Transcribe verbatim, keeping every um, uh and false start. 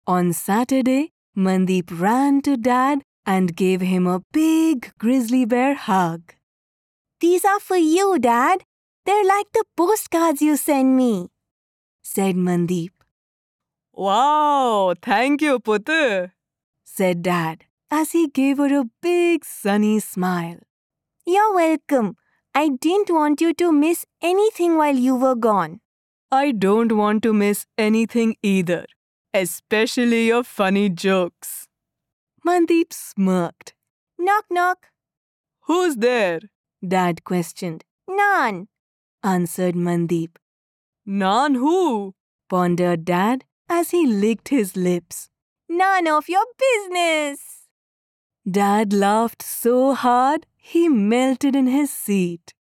On Saturday, Mandeep ran to Dad and gave him a big grizzly bear hug. "These are for you, Dad. They're like the postcards you send me," said Mandeep. "Wow, thank you, Putu," said Dad as he gave her a big sunny smile. "You're welcome. I didn't want you to miss anything while you were gone." "I don't want to miss anything either, especially your funny jokes." Mandeep smirked. "Knock, knock." "Who's there?" Dad questioned. "None," answered Mandeep. "None who?" pondered Dad as he licked his lips. "None of your business." Dad laughed so hard he melted in his seat.